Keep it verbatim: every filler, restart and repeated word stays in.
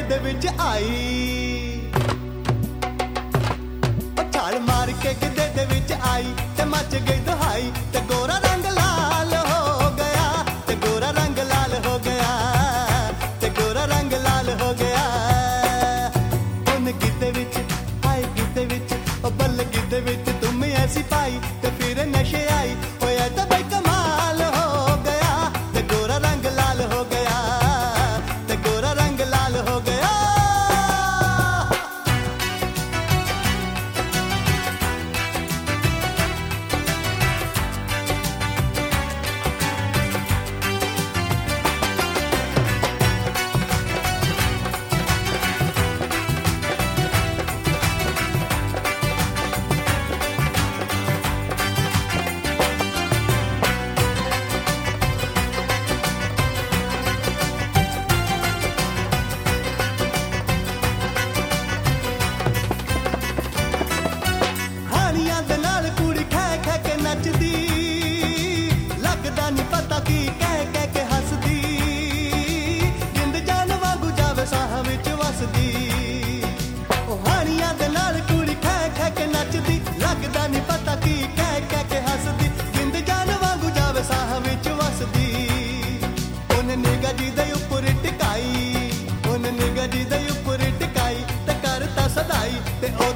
दे विच आई, छाल मार के गिद्धे दे विच आई ते मच गई दुहाई, ते गोरा रंग लाल हो गया, ते गोरा रंग लाल हो गया, ते गोरा रंग लाल हो गया। उन गिद्धे विच आई गिद्धे विच ओ बल्ले गिद्धे विच तुम ऐसी पाई, ते फिर नशे आई होया ते भाई कमाल हो गया, ते गोरा रंग लाल हो गया, ते गोरा रंग लाल हो गया। लगदा नहीं पता की कह कह के हसदी, जिंद जान वांगू जावे साह विच वसदी। ओ हानियां दे नाल कुड़ी खै खै के नचदी, लगदा नहीं पता की कह कह के हसदी, जिंद जान वांगू जावे साह विच वसदी। उन निगाह जी दे उपर टिकाई, उन निगाह जी दे उपर टिकाई ते करता सदाई, ते